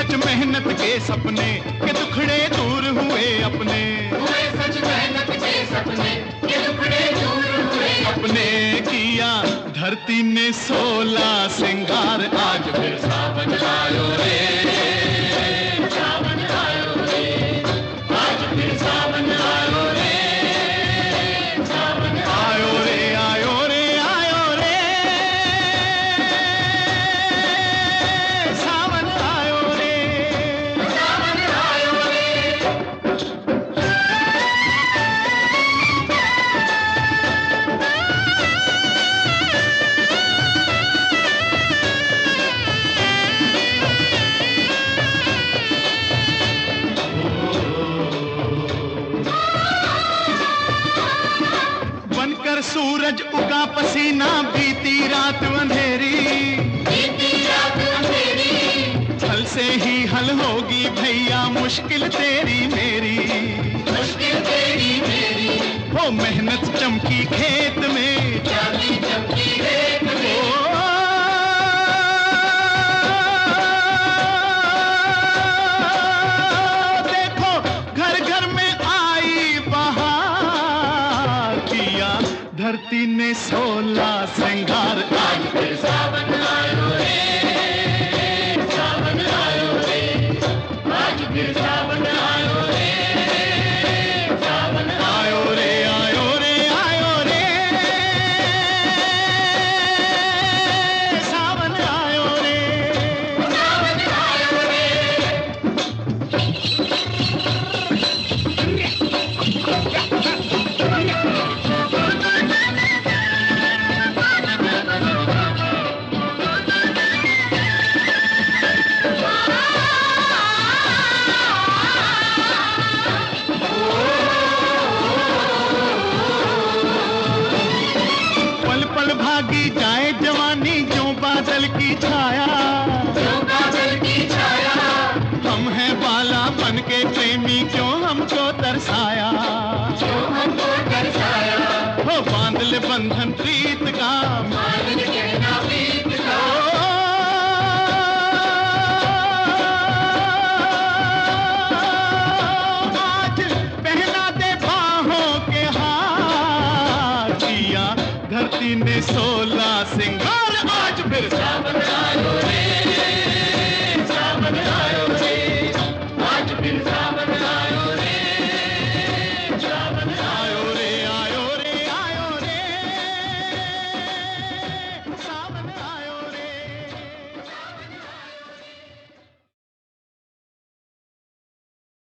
सच मेहनत के सपने के दुखड़े दूर हुए अपने, हुए सच मेहनत के सपने के दुखड़े दूर हुए अपने किया धरती ने 16 सिंगार, आज फिर सावन आयो रे, सावन आयो रे, आज फिर सावन आयो रे, सावन आयो रे, आयो रे, आयो रे, सावन आयो रे, सावन आयो रे। बनकर सूरज उगा पसीना, बीती रात अंधेरी, बीती रात अंधेरी, हल से ही हल होगी भैया मुश्किल तेरी मेरी, मुश्किल तेरी मेरी, हो मेहनत चमकी खेत में, चांदी चमकी रेत में, देखो घर घर में आई बहार, किया धरती ने 16 श्रृंगार, आज फिर सावन आयो रे, सावन आयो रे, आज फिर सावन आयो रे, सावन आयो रे, आयो रे, आयो रे, सावन आयो रे, सावन आयो रे। पल पल भागी जाए जवानी जो बादल की छाया, जो बादल की छाया, हम हैं बाला बन के प्रेमी क्यों हमको तरसाया, जो हमको दर्शाया, हो बांध ले बंधन प्रीत का, मान कहना प्रीत का, आज पहना दे बाहों के हार, किया धरती ने 16 सिंगार, आज फिर सावन आयो रे, सावन आयो रे।